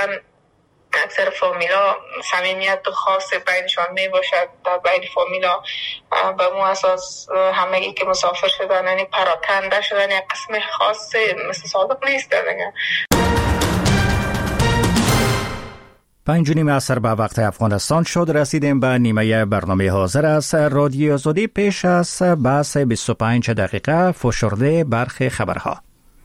طبعا اکثر فامیلا صمیمیت خاص بینشان می باشد. در بین فامیلا به مو اساس همگی که مسافر شدن یعنی پراکنده شدن یک قسم خاص مثل صادق نیست دیگه. 5:30 عصر به وقت افغانستان شد. رسیدیم به نیمه برنامه حاضر است رادیو آزادی. پیش از بحث 25 دقیقه فشرده برخی خبرها.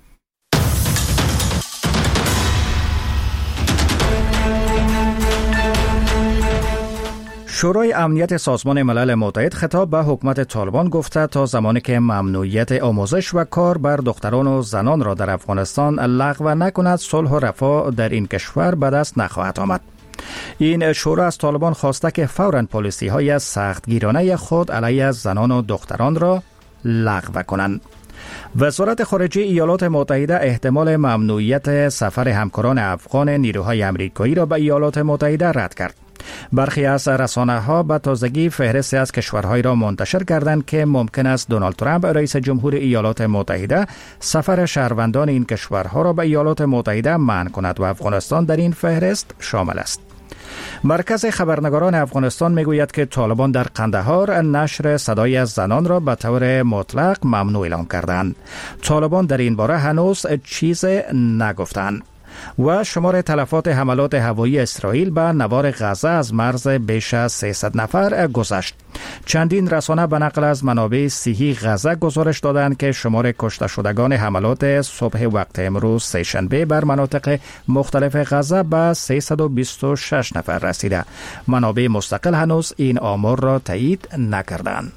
شورای امنیت سازمان ملل متحد خطاب به حکومت طالبان گفته تا زمانی که ممنوعیت آموزش و کار بر دختران و زنان را در افغانستان لغو نکند، صلح و رفاه در این کشور به دست نخواهد آمد. این شورا از طالبان خواسته که فوراً پالیسی های سختگیرانه خود علیه زنان و دختران را لغو کنند. وزارت خارجه ایالات متحده احتمال ممنوعیت سفر همکاران افغان نیروهای آمریکایی را به ایالات متحده رد کرد. برخی از رسانه‌ها به تازگی فهرستی از کشورهایی را منتشر کردند که ممکن است دونالد ترامپ رئیس جمهور ایالات متحده سفر شهروندان این کشورها را به ایالات متحده منع کند و افغانستان در این فهرست شامل است. مرکز خبرنگاران افغانستان میگوید که طالبان در قندهار نشر صدای زنان را به طور مطلق ممنوع اعلام کردند. طالبان در این باره هنوز چیز نگفتند. و شمار تلفات حملات هوایی اسرائیل به نوار غزه از مرز بیش از 300 نفر گذشت. چندین رسانه به نقل از منابع صحی غزه گزارش دادند که شمار کشته شدگان حملات صبح وقت امروز سه‌شنبه بر مناطق مختلف غزه به 326 نفر رسیده. منابع مستقل هنوز این آمار را تایید نکردند.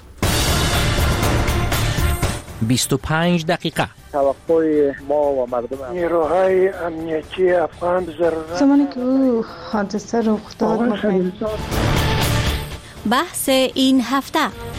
25 دقیقه توقع ما و مردم نیروهای امنیتی افغان ضرورت زمانی که حادثه رخ داد بحث این هفته.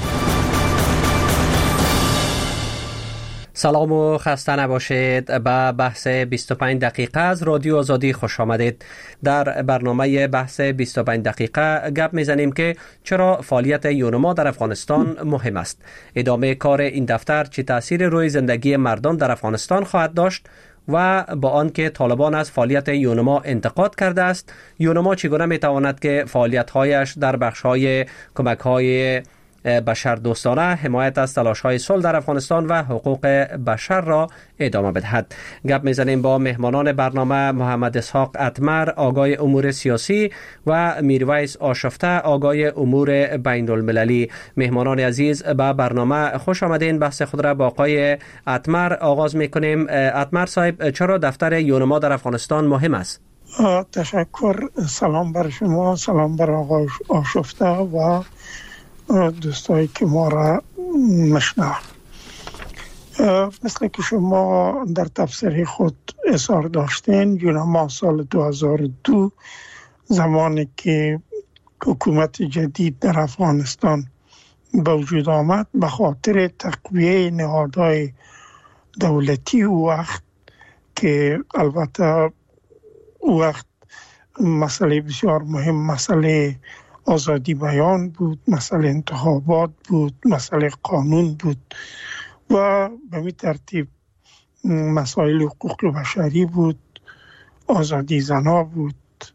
سلام و خسته نباشید. به بحث 25 دقیقه از رادیو آزادی خوش آمدید. در برنامه بحث 25 دقیقه گپ میزنیم که چرا فعالیت یونما در افغانستان مهم است. ادامه کار این دفتر چه تأثیر روی زندگی مردم در افغانستان خواهد داشت و با آنکه طالبان از فعالیت یونما انتقاد کرده است، یونما چگونه میتواند که فعالیت‌هایش در بخش‌های کمک‌های بشر دوستانه، حمایت از تلاش‌های صلح در افغانستان و حقوق بشر را ادامه بدهد. گپ میزنیم با مهمانان برنامه محمد اسحاق اتمر، آگای امور سیاسی و میرویس آشفته، آگای امور بین المللی. مهمانان عزیز به برنامه خوش آمدین. بحث خود را با آقای اتمر آغاز میکنیم. اتمر صاحب، چرا دفتر یونما در افغانستان مهم است؟ تشکر. سلام بر شما، سلام بر آقای آشفته و دوستایی که ما را مشنوند. مثل که شما در تفسیر خود اظهار داشتین، یونما سال 2002 زمانی که حکومت جدید در افغانستان به وجود آمد، به خاطر تقویه نهادهای دولتی او وقت که البته او وقت مسئله بسیار مهم، مسئله آزادی بیان بود، مسئله انتخابات بود، مسئله قانون بود و به می ترتیب مسائل حقوق بشری بود، آزادی زنا بود.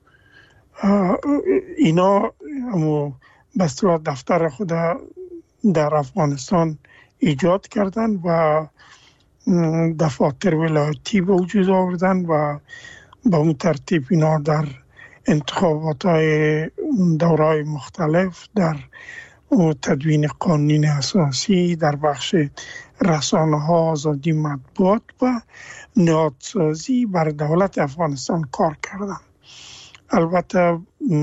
اینا به اصطلاح دفتر خود در افغانستان ایجاد کردن و دفاتر ولایتی به وجود آوردن و به اون ترتیب اینا در انتخابات‌های دوره‌های مختلف، در تدوین قانون اساسی، در بخش رسانه‌ها، آزادی مطبوعات و نهادسازی بر دولت افغانستان کار کردن. البته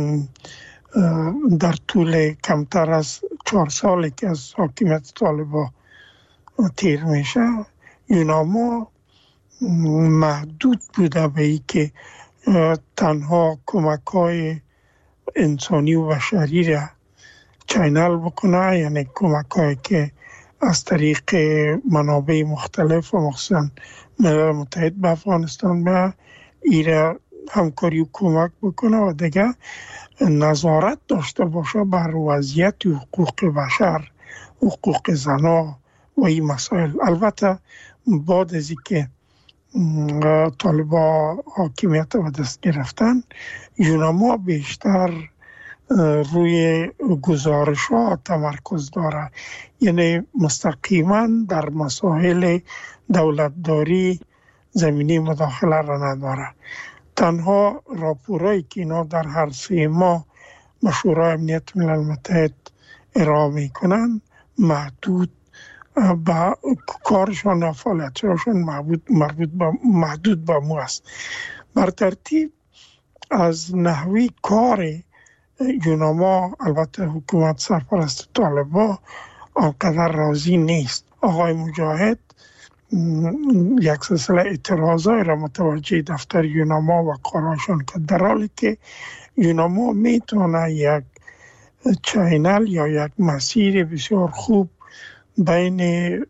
در طول کمتر از 4 سالی که از حاکمیت طالبان تیر میشه، یونما محدود بوده به این که تنها کمک‌های انسانی و بشری را چینل بکنه، یعنی کمک‌هایی که از طریق منابع مختلف و مخصوصاً ملل متحد به افغانستان به ایره همکاری و کمک بکنه و دیگه نظارت داشته باشه بر وضعیت حقوق بشر، حقوق زنا و این مسائل. البته بعد از اینکه طالبا حاکمیت و دست گرفتن، یوناما بیشتر روی گزارش ها تمرکز داره، یعنی مستقیما در مسائل دولتداری زمینی مداخله را نداره. تنها راپورایی که اینا در هر 3 ماه مشورای امنیت ملل متحد ارائه میکنن محدود با کارشان و فعالیتشان محدود به مو است. بر ترتیب از نحوی کار یوناما البته حکومت سرپرست طالبا آنقدر راضی نیست. آقای مجاهد یک سلسله اعتراضای را متوجه دفتر یوناما و کاراشان که در حالی که یوناما میتونه یک چینل یا یک مسیر بسیار خوب بین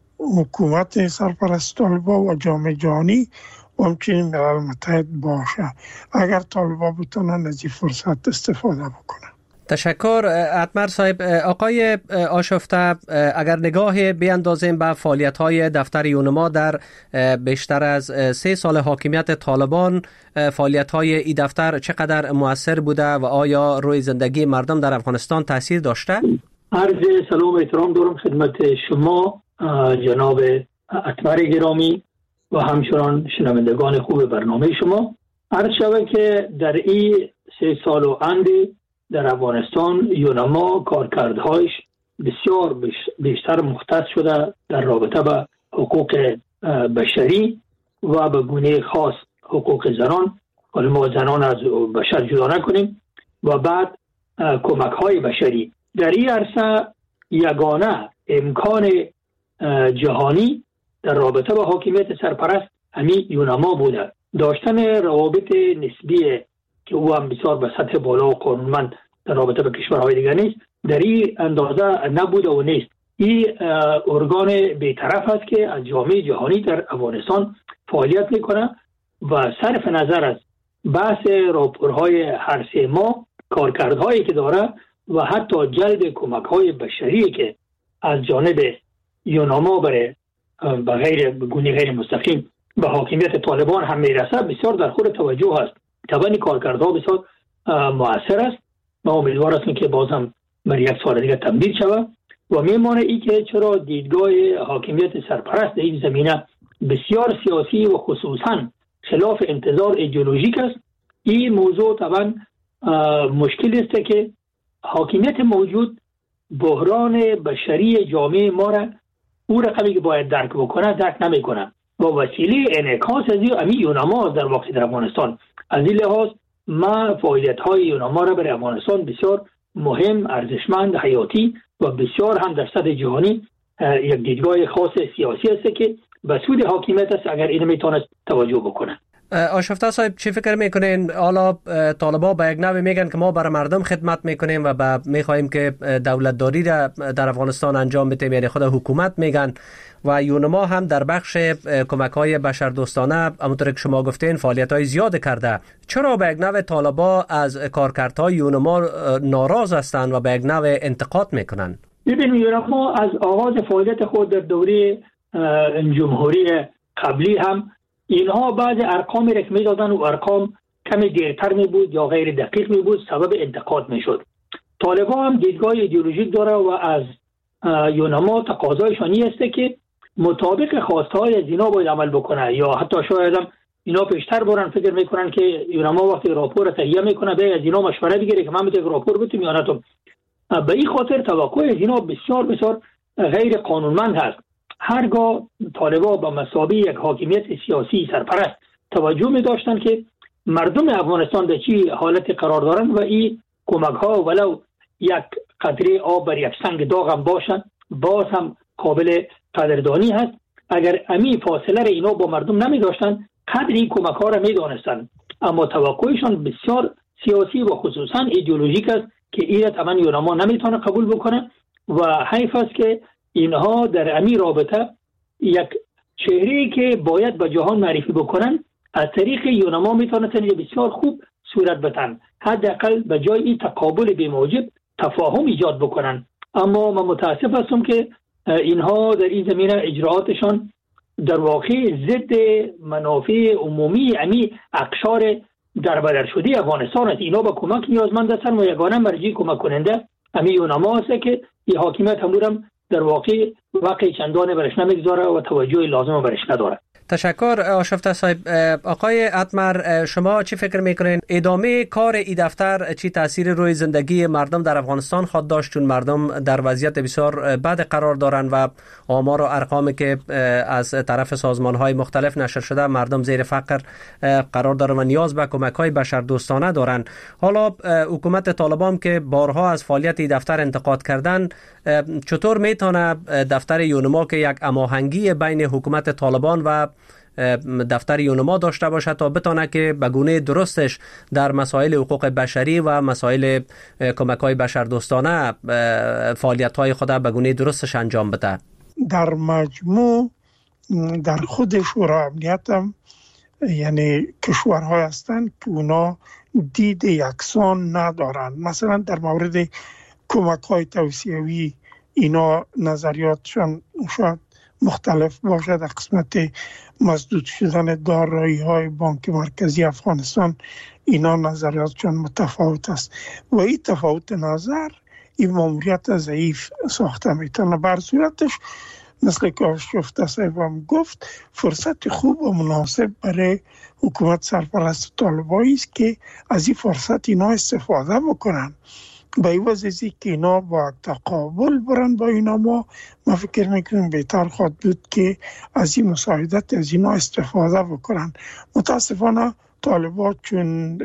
حکومت سرپرست طالبا و جامعه جهانی و همچنین ملل متحد باشه اگر طالبا بتونن از این فرصت استفاده بکنن. تشکر اتمر صاحب. آقای آشفته، اگر نگاه بیاندازیم به فعالیت‌های دفتر یونما در بیشتر از 3 سال حاکمیت طالبان، فعالیت‌های این دفتر چقدر مؤثر بوده و آیا روی زندگی مردم در افغانستان تاثیر داشته؟ عرض سلام و احترام دارم خدمت شما جناب اتمر گرامی و همچنان شنوندگان خوب برنامه شما. عرض شود که در این 3 سال و اندی در افغانستان یونما کارکردهایش بسیار بیشتر مختص شده در رابطه به حقوق بشری و به گونه خاص حقوق زنان. حالا ما زنان از بشر جدا نکنیم. و بعد کمک های بشری در این عرصه یگانه امکان جهانی در رابطه با حاکمیت سرپرست همین یونما بوده. داشتن روابط نسبی که او هم بسیار به سطح بالا و قانونمند در رابطه با کشورهای دیگر نیست، در این اندازه نبوده و نیست. این ارگان بی‌طرف است که از جامعه جهانی در افغانستان فعالیت میکنه و صرف نظر از بحث راپورهای هر 3 ماه کارکردهایی که داره و حتی جلب کمک‌های بشری که از جانب یونما به گونه غیر مستقیم به حاکمیت طالبان هم میرسه بسیار در خور توجه است. طبعا کارکردها بسیار مؤثر است. ما امیدوار هستیم که باز هم بر 1 سال دیگه تمدید شود و میمانه ای که چرا دیدگاه حاکمیت سرپرست در این زمینه بسیار سیاسی و خصوصا خلاف انتظار ایدئولوژیک است. این موضوع طبعا مشکل است که حاکمیت موجود بحران بشری جامعه ما را او رقمی که باید درک بکنه درک نمیکنه و وسیله انعکاس از این یونما در واقع در افغانستان. از این لحاظ ما فعالیت های یونما را برای افغانستان بسیار مهم، ارزشمند، حیاتی و بسیار هم در سطح جهانی یک دیدگاه خاص سیاسی است که به سود حاکمیت است اگر این میتونست توجه بکنه. آشفته صاحب چی فکر میکنین؟ حالا طالبا به یک نوع میگن که ما برای مردم خدمت میکنیم و میخواهیم که دولتداری در افغانستان انجام بدیم، یعنی خود حکومت میگن، و یونما هم در بخش کمک‌های بشردوستانه همونطور که شما گفتین فعالیت‌های زیاد کرده. چرا به یک نوع طالبا از کارکردهای یونما ناراض هستند و به یک نوع انتقاد میکنن؟ ببینید یونما از آغاز فعالیت خود در دوره جمهوری قبلی هم اینها بعض ارقامی را که می‌دادن و ارقام کمی دیرتر می بود یا غیر دقیق می بود سبب انتقاد میشد. طالبان هم دیدگاه ایدئولوژیک داره و از یونما تقاضایشان این است که مطابق خواستهای از اینا باید عمل بکنه یا حتی شاید هم اینا پیشتر برن فکر میکنن که یونما وقتی راپور تهیه میکنه به از اینا مشوره بگیره که من میتونم راپور بتونم یا نتونم. به این خاطر توقع از اینا بسیار بسیار غیر قانونمند هست. هرگاه طالبا به مثابه یک حاکمیت سیاسی سرپرست توجه می داشتن که مردم افغانستان به چی حالت قرار دارن و این کمک ها ولو یک قطره آب بر یک سنگ داغ هم باشن باز هم قابل قدردانی هست. اگر امی فاصله را اینا با مردم نمی داشتن قدری کمک ها را می دانستن، اما توقعشان بسیار سیاسی و خصوصا ایدئولوژیک است که این طبعا یونما نمیتونه قبول بکنه و حیف است که اینها در امی رابطه یک چهره‌ای که باید به جهان معرفی بکنن از طریق یونما میتونن بسیار خوب صورت بدن، حداقل به جای این تقابل بی‌موجب تفاهم ایجاد بکنن. اما من متاسف هستم که اینها در این زمینه اجراعاتشان در واقع ضد منافع عمومی امی اقشار در بدر شده افغانستان است. اینا به کمک نیازمند هستند و یگانه مرجع کمک کننده امی یونما است که این حاکمیت هم در واقع واقع چندان برش نمیگذاره و توجه لازم برش نداره. تشکر آشفته صاحب. آقای اتمر، شما چی فکر میکنین ادامه کار این دفتر چی تاثیر روی زندگی مردم در افغانستان خواهد داشت، چون مردم در وضعیت بسیار بد قرار دارن و آمار و ارقامی که از طرف سازمان‌های مختلف نشر شده مردم زیر فقر قرار دارن و نیاز به کمک‌های بشردوستانه دارن. حالا حکومت طالبان که بارها از فعالیت این دفتر انتقاد کردن، چطور میتونه دفتر یونما که یک هماهنگی بین حکومت طالبان و دفتر یونما داشته باشه تا بتونه که به گونه درستش در مسائل حقوق بشری و مسائل کمک‌های بشردوستانه فعالیت‌های خود به گونه درستش انجام بده؟ در مجموع در خود شورای امنیت هم یعنی کشورهای هستند که اونا دید یکسان ندارن. مثلا در مورد کمک‌های توسعوی اینا نظریاتشان شاید مختلف باشد. در قسمت مسدود شدن دارایی‌های بانک مرکزی افغانستان اینا نظریاتشان متفاوت است و این تفاوت نظر این ماموریت ضعیف ساخته میتونه. بر صورتش مثل که آشفته صاحب هم گفت فرصت خوب و مناسب برای حکومت سرپرست طالبانی است که از این فرصت اینا استفاده بکنن. با این وضعی که اینا با تقابل برن با اینا ما فکر میکنیم بهتر خواهد بود که از این مساعدت از اینا استفاده بکنن. متاسفانه طالبان چون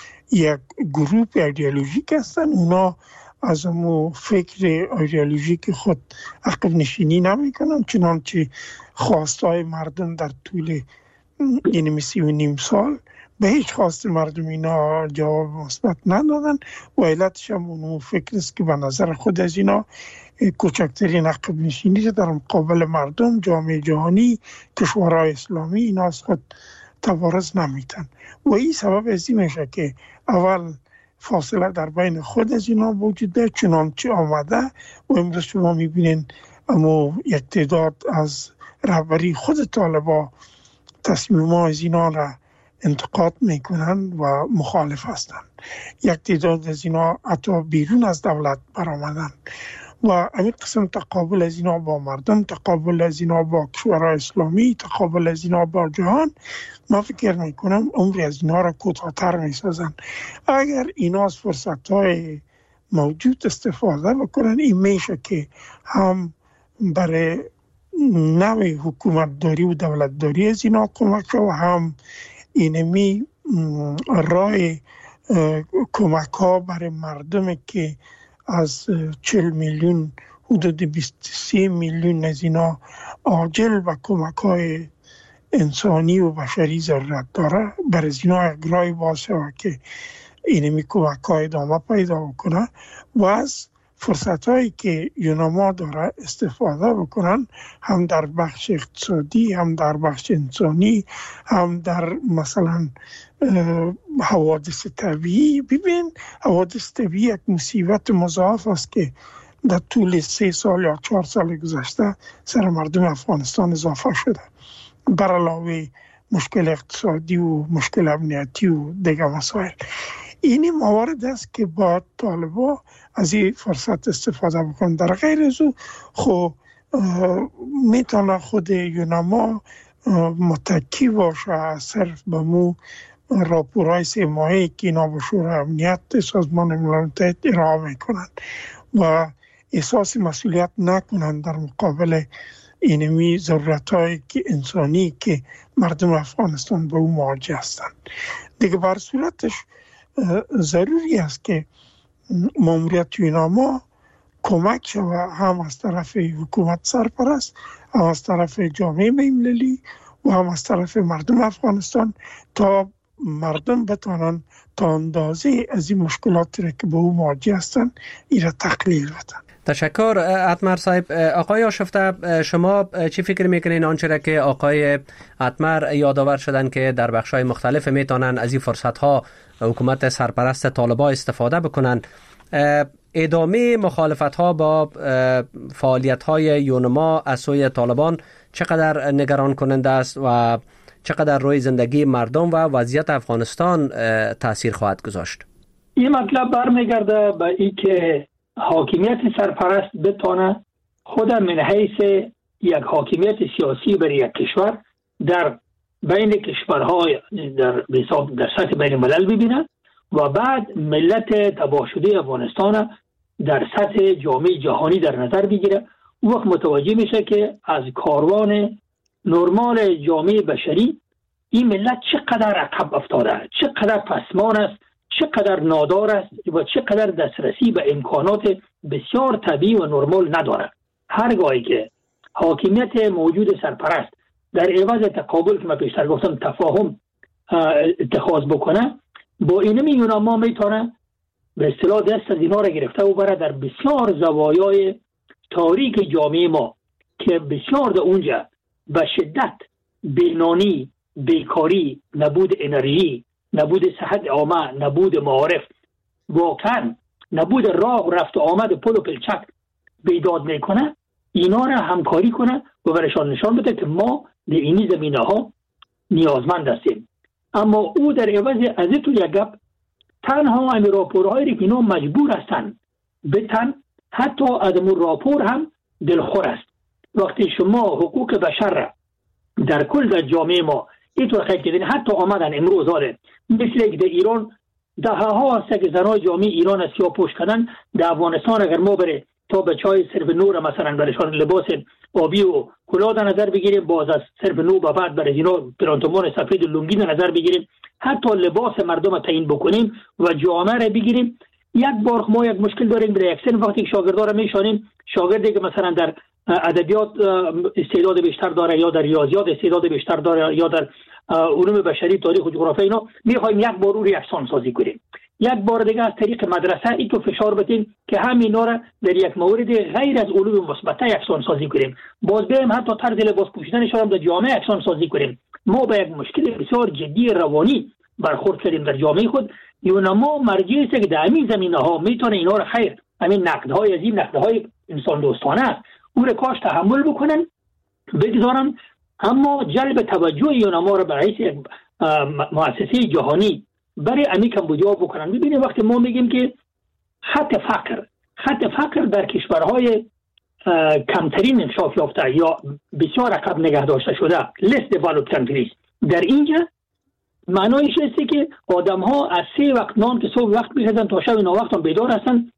یک گروه ایدئولوژیک هستن، اونا از اون فکر ایدئولوژیک خود عقب نشینی نمی کنن، چنانچه خواستای مردم در طول این 30.5 سال به هیچ خواست مردم اینا جواب مثبت ندادن و علتش هم اون فکر است که به نظر خود از اینا کوچکترین عقب نشینی در مقابل مردم، جامعه جهانی، کشورهای اسلامی اینا از خود تبارز نمیتن و این سبب از این میشه که اول فاصله در بین خود از اینا وجود داره چنانچه آمده و امروز شما میبینین اما یک تعداد از رهبری خود طالبان تصمیمات از اینا را انتقاد میکنن و مخالف هستند. یک تعداد از اینا حتی بیرون از دولت برآمدن و این قسم تقابل از اینا با مردم، تقابل از اینا با کشورهای اسلامی، تقابل از اینا با جهان، ما فکر میکنم عمری از اینا را کوتاه‌تر میسازن. اگر اینا از فرصت‌های موجود استفاده بکنن این میشه که هم برای نوع حکومت داری و دولت داری از اینا کمک و هم اینمی راه کمک ها برای مردم که از 40 میلیون حدود 23 میلیون از اینا عاجل و کمک های انسانی و بشری ضرورت داره، برای اینا یک راه باشه و که اینمی کمک های ادامه پیدا بکنه و از فرصت هایی که یونما داره استفاده بکنن، هم در بخش اقتصادی، هم در بخش انسانی، هم در مثلا حوادث طبیعی. ببین حوادث طبیعی یک مصیبت مضاعف است که در طول 3 سال یا 4 سال گذشته سر مردم افغانستان اضافه شده، بر علاوه مشکل اقتصادی و مشکل امنیتی و دیگر مسائل. این موارد است که با طالبان از این فرصت استفاده بکنن. در غیر از او خب میتونه خود یونما متکی باشه صرف به مو راپورهای 3 ماهه که اینا به شورای امنیت سازمان ملل متحد ارائه میکنن و احساس مسئولیت نکنن در مقابل اینمی ضرورت‌های که انسانی که مردم افغانستان به او مواجه هستند. دیگه بر صورتش ضروری است که ماموریت یونما کمک شود هم از طرف حکومت سرپرست، هم از طرف جامعه بین‌المللی و هم از طرف مردم افغانستان تا مردم بتوانند تا اندازه از این مشکلاتی را که به او مواجه هستند این را تقلیل بدن. تشکر اتمر صاحب. آقای آشفته، شما چی فکر میکنین آنچه را که آقای اتمر یادآور شدن که در بخش‌های مختلف میتونن از این فرصت‌ها حکومت سرپرست طالبان استفاده بکنن؟ ادامه مخالفت‌ها با فعالیت‌های یونما از سوی طالبان چقدر نگران کننده است و چقدر روی زندگی مردم و وضعیت افغانستان تاثیر خواهد گذاشت؟ این مطلب برمیگرده به این که حاکمیت سرپرست بتونه خود من حیث یک حاکمیت سیاسی برای یک کشور در بین کشورهای در سطح بین الملل ببینه و بعد ملت تباه شده افغانستان در سطح جامعه جهانی در نظر بگیره. وقت متوجه میشه که از کاروان نرمال جامعه بشری این ملت چقدر عقب افتاده، چقدر پسمان است، چقدر نادار است و چقدر دسترسی به امکانات بسیار طبیعی و نرمال نداره. هرگاهی که حاکمیت موجود سرپرست در عوض تقابل که من پیشتر گفتم تفاهم اتخاذ بکنه، با اینمی یوناما میتونه به اصطلاح دست از اینا را گرفته و بره در بسیار زوایای تاریک جامعه ما که بسیار در اونجا به شدت بینانی، بیکاری، نبود انرژی، نبود صحت عامه، نبود معارف، واقعا نبود راه و رفت و آمد پل و پلچک بیداد میکنه، اینا را همکاری کنه و برشان نشان بده که ما در اینی زمینه ها نیازمند هستیم. اما او در عوض از تو یک گپ تنها همین راپورهایی که اینا مجبور هستن بتن، حتی از اون راپور هم دلخور است. وقتی شما حقوق بشر را در کل در جامعه ما اینطور خیلی کردین، حتی آمدن امروز آره مثل که در ایران ده ها هست که زنای جامعه ایران از سیاه پوش کردن، در افغانستان اگر ما بره تا بچهای صرف نور مثلا برشان لباس آبی و کلاه در نظر بگیریم، باز از صرف نور به بعد برای اینا پرانتمان سفید و لنگی در نظر بگیریم، حتی لباس مردم را تعیین بکنیم و جامعه را بگیریم. یک بار ما یک مشکل داریم برای یک سن وقتی شاگردا را میشانیم، شاگردی که مثلا در ادبیات استعداد بیشتر داره یا در ریاضیات استعداد بیشتر داره یا در علوم بشری، تاریخ و جغرافیا، اینا میخوایم یک بار رو یکسان سازی کنیم. یک بار دیگه از طریق مدرسه ای تو فشار بدیم که همینا را در یک مورد غیر از علوم مثبت یکسان سازی کنیم. باز بریم حتی طرز لباس پوشیدنشون هم در جامعه یکسان سازی کنیم. ما به یک مشکل بسیار جدی روانی برخورد کردیم در جامعه خود. یونما مرجعی است که در همین زمینه ها میتونه اینا را خیر، همین نقدهای از این نقدهای انسان دوستانه است، او را کاش تحمل بکنن بگذارن، اما جلب توجه یونما را برای یک مؤسسه جهانی برای امی کمبودیا بکنن. ببینید وقتی ما میگیم که خط فقر در کشورهای کمترین انکشاف یافته یا بسیار عقب نگه داشته شده less developed countries، در اینجا معنایش است که آدم ها از 3 وقت نان که صبح وقت میخوردن تا شب 9 وقت هم بیدار هستن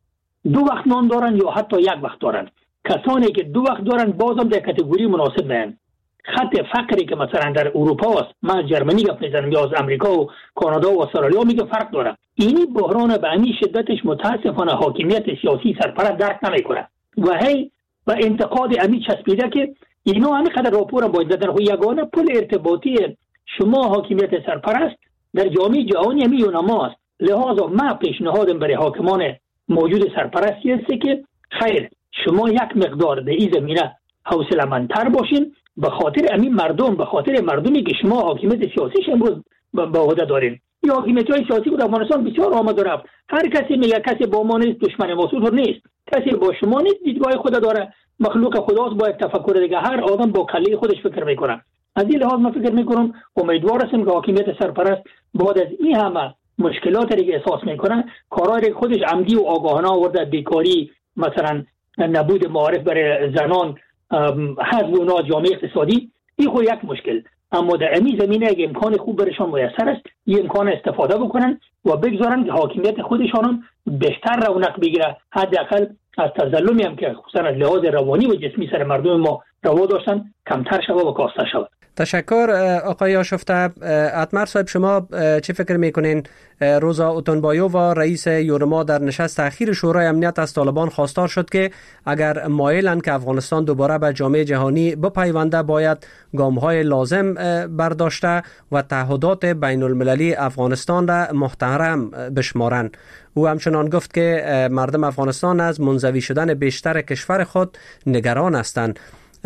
2 وقت نان دارن یا حتی 1 وقت دارن. کسانی که 2 وقت دارن بازم در کاتگوری مناسب نه. خط فقری که مثلا در اروپا است، من جرمنی گپ میزنم یا از امریکا و کانادا و استرالیا میگه فرق داره. اینی بحران به همین شدتش متاسفانه حاکمیت سیاسی سرپرست درک نمیکنه و هی و انتقاد امی چسبیده که اینا همین قدر راپور باید بدن. خو یگانه پل ارتباطی شما حاکمیت سرپرست در جامعه جهانی همین یونما است. لذا ما پیشنهادم برای حاکمان موجود سرپرستی است که خیر شما یک مقدار در این زمینه حوصله‌مندتر باشین به خاطر همین مردم، به خاطر مردمی که شما حاکمیت سیاسیش امروز به عهده دارین. یا حاکمیت‌های سیاسی بود افغانستان بسیار آمد و رفت. هر کسی میگه کسی با ما نیست دشمن ما نیست، کسی با شما نیست، دیدگاه خود داره، مخلوق خداست، با یک تفکر دیگه هر آدم با کله خودش فکر میکنه. از این لحاظ من فکر میکنم امیدوار هستم که حاکمیت سرپرست بعد از این همه مشکلاتی که احساس میکنه کارهای خودش عمدی و آگاهانه آورده، بیکاری مثلا نبود معارف برای زنان، حذف اونا جامعه اقتصادی، این خود یک مشکل. اما در این زمینه اگه امکان خوب برشان میسر است این امکان استفاده بکنن و بگذارن که حاکمیت خودشان بیشتر رونق بگیره، حداقل از تظلمی هم که خصوصا از لحاظ روانی و جسمی سر مردم ما روا داشتن کمتر شود و کاسته شود. تشکر آقای آشفته. اتمر صاحب شما چه فکر میکنین؟ روزا اوتونبایو و رئیس یونما در نشست اخیر شورای امنیت از طالبان خواستار شد که اگر مایلند که افغانستان دوباره به جامعه جهانی بپیونده باید گام‌های لازم برداشته و تعهدات بین المللی افغانستان را محترم بشمارند. او همچنان گفت که مردم افغانستان از منزوی شدن بیشتر کشور خود نگران هستند.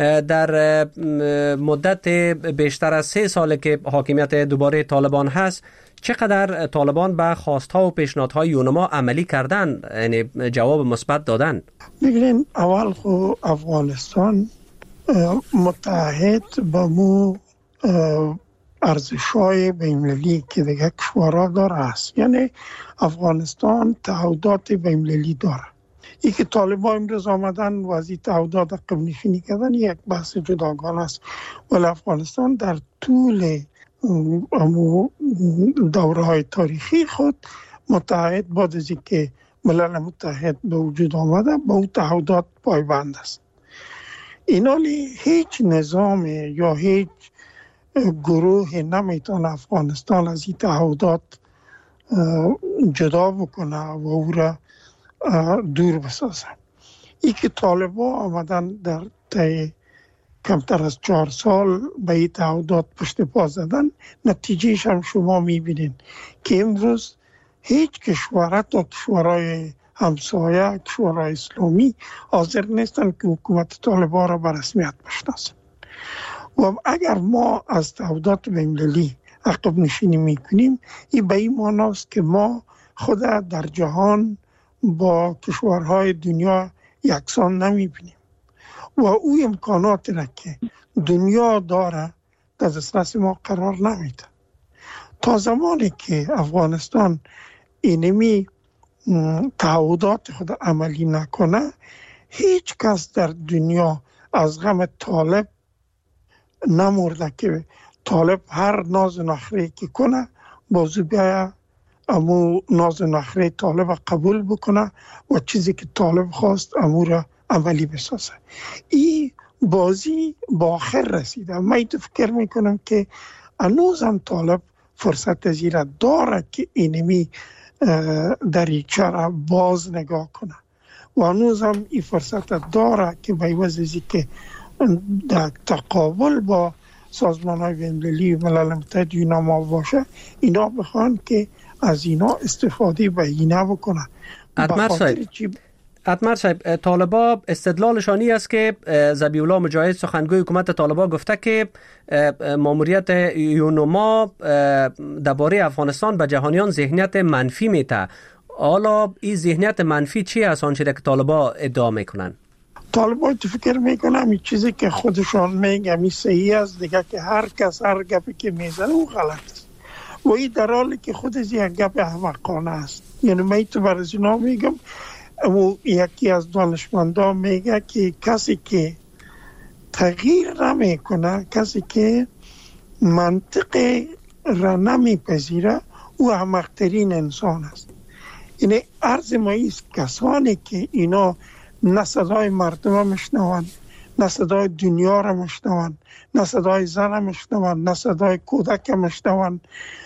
در مدت بیشتر از 3 سال که حاکمیت دوباره طالبان هست چقدر طالبان به خواستها و پیشنهادهای یونما عملی کردن، یعنی جواب مثبت دادن؟ بگیرین اول خو افغانستان متحد با مو ارزش‌های بین‌المللی که دیگه کشورها داره است. یعنی افغانستان تعهدات بین‌المللی داره. ای که طالبان امروز آمدن و از این تعهدات عقب نشینی کردن یک بحث جداگانه است. ولی افغانستان در طول دوره‌های تاریخی خود متحد بعد از اینکه ملل متحد به وجود آمده با اون تعهدات پایبند است. اینالی هیچ نظام یا هیچ گروه نمیتونه افغانستان از این تعهدات جدا بکنه و او را دور بسازه. ای که طالبان آمدن در طی کمتر از 4 سال به این تعهدات پشت پا زدن، نتیجهش هم شما میبینین که امروز هیچ کشور، تا کشورهای همسایه، کشورهای اسلامی حاضر نیستن که حکومت طالبان را به رسمیت بشناسن. و اگر ما از تعهدات بین‌المللی عقب نشینی میکنیم، این به این معنی است که ما خود در جهان با کشورهای دنیا یکسان نمیبینیم و او امکانات را که دنیا داره در دسترس ما قرار نمیده. تا زمانی که افغانستان اینمی تعهدات خود عملی نکنه، هیچ کس در دنیا از غم طالب نمورده که طالب هر ناز نخری که کنه بازو بیایه امو ناز نخری طالب قبول بکنه و چیزی که طالب خواست امو را عملی بسازه. این بازی با آخر رسیده. من تو فکر میکنم که هنوزم طالب فرصت زیرا داره که اینمی دریچه را باز نگاه کنه و هنوزم این فرصت داره که به وجهی که در تقابل با سازمان های بین‌المللی و ملل متحد اینا باشه، اینا بخوان که از اینا استفاده بهینه بکنن. اتمر صاحب، طالبا استدلالشانی است که ذبیح الله مجاهد سخنگوی حکومت طالبا گفته که ماموریت یونما درباره افغانستان به جهانیان ذهنیت منفی میده. حالا این ذهنیت منفی چی است آنچه که طالبا ادعا میکنن؟ طالبان تو فکر میکنم این چیزی که خودشان میگن می صحیح است دیگه، که هر کس هر گپی که میزنه او غلط است و این در حالی که خود از یک گپ احمقانه است. یعنی من تو برای اینا میگم، یکی از دانشمندان میگه که کسی که تغییر نمیکنه، کسی که منطق را نمیپذیره، او احمق‌ترین انسان است. یعنی عرض ما ایست کسانی که اینا نه صدای مردم میشنون، نه صدای دنیا را میشنون، نه صدای زن میشنون، نه صدای کودک میشنون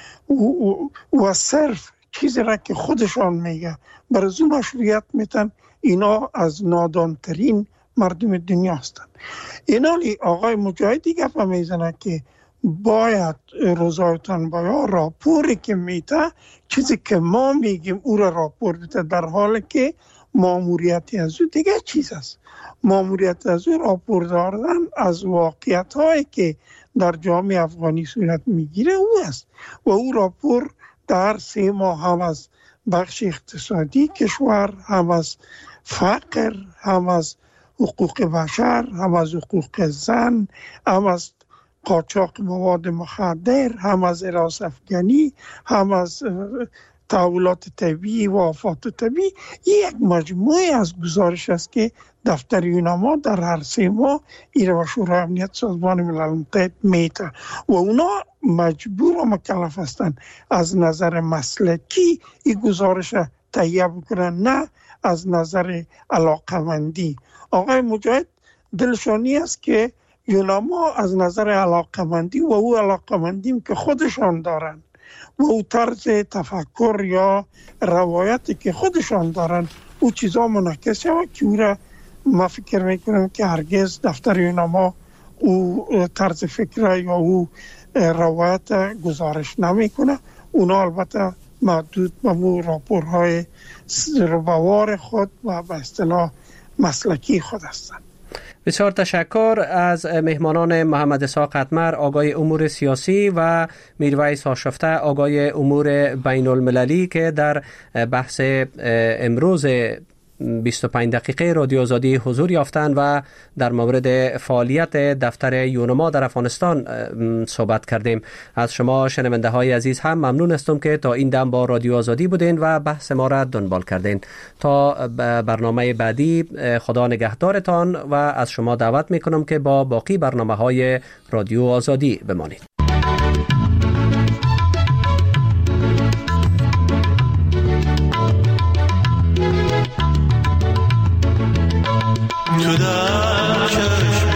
و صرف چیزی را که خودشان میگه برای مشروعیت میتن، اینا از نادانترین مردم دنیا هستند. اینالی آقای مجاهدی گفت میزنه که باید روزایتان باید راپوری که میته چیزی که ما میگیم او را راپور بده، در حالی که ماموریتی از او دیگه چیز است. ماموریت از او راپور دادن از واقعیت هایی که در جامعه افغانی صورت میگیره او است و او راپور در 3 ماه هم از بخش اقتصادی کشور، هم از فقر، هم از حقوق بشر، هم از حقوق زن، هم از قاچاق مواد مخدر، هم از حراس افغانی، هم از تحولات طبیعی و آفات طبیعی. یک مجموعه از گزارش است که دفتر یونما در هر 3 ماه ایره و شورای امنیت سازمان ملل متحد میته و اونا مجبور و مکلف هستند از نظر مسلکی این گزارش تهیه بکنن، نه از نظر علاقمندی. آقای مجاهد دلشانی است که یونما از نظر علاقمندی و او علاقمندیم که خودشان دارن و او طرز تفکر یا روایتی که خودشان دارن او چیزا منعکس شود که او را ما فکر میکنم که هرگز دفتر یونما او طرز فکر یا او روایت گزارش نمیکنه. اونا البته محدود به مو راپورهای روبوار خود و به اصطلاح مسلکی خود هستند. بسیار تشکر از مهمانان محمد اسحاق اتمر، آقای امور سیاسی، و میرویس هاشفته، آقای امور بین المللی، که در بحث امروز 25 دقیقه رادیو آزادی حضور یافتند و در مورد فعالیت دفتر یونما در افغانستان صحبت کردیم. از شما شنونده های عزیز هم ممنون هستم که تا این دم با رادیو آزادی بودین و بحث ما را دنبال کردین. تا برنامه بعدی خدا نگهدارتان و از شما دعوت میکنم که با باقی برنامه های رادیو آزادی بمانید. تو در چشم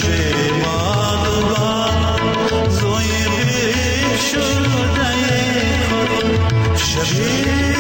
شب ما زوی شده شبیه